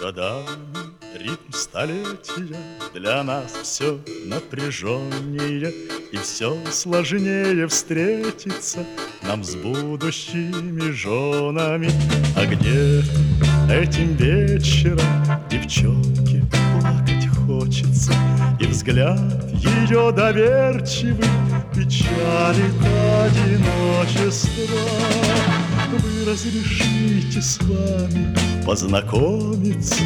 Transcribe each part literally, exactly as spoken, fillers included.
Годами ритм столетия для нас все напряженнее, и все сложнее встретиться нам с будущими женами. А где-то этим вечером девчонке плакать хочется, и взгляд ее доверчивый печалит одиночество. Вы разрешите с вами познакомиться?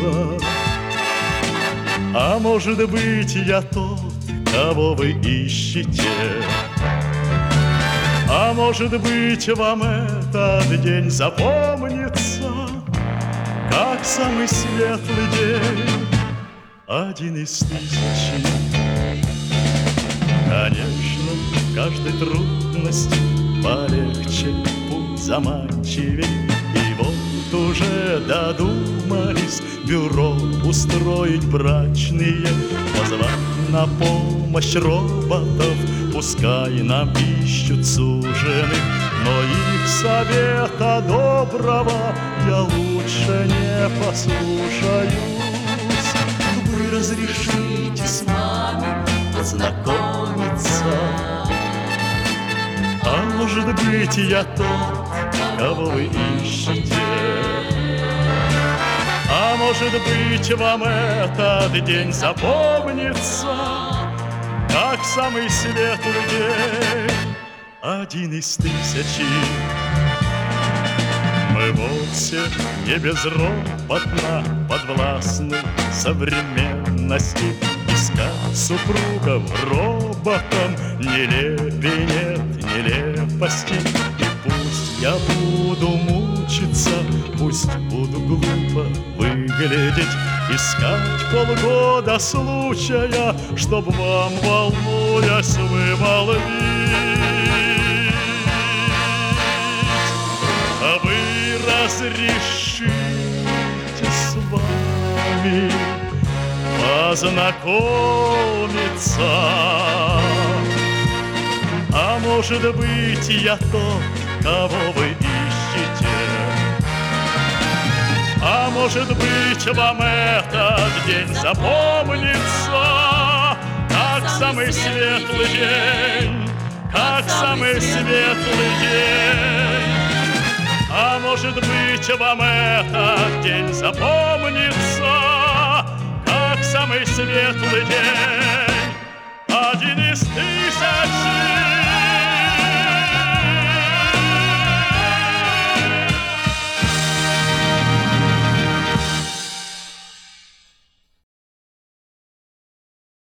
А может быть, я тот, кого вы ищете? А может быть, вам этот день запомнится как самый светлый день, один из тысячи. Конечно, в каждой трудности полегче, путь заманчивей. И вот уже додумались бюро устроить брачные, позвать на помощь роботов, пускай нам ищут суженых. Но их совета доброго я лучше не послушаюсь. Вы разрешите с нами познакомиться? А может быть, я тот, кого вы ищете? А может быть, вам этот день запомнится как самый светлый день, один из тысячи. Мы вовсе не безропотно подвластны современности. Искать супругов роботом нелепей нет нелепости. И пусть я буду мучиться, пусть буду глупо выглядеть, искать полгода случая, чтоб вам, волнуясь, вымолвить. А вы разрешите с вами познакомиться? А может быть, я тот, кого вы ищете? А может быть, вам этот день запомнится как самый светлый день, как самый светлый день. А может быть, вам этот день запомнится как самый светлый день, один из тысяч.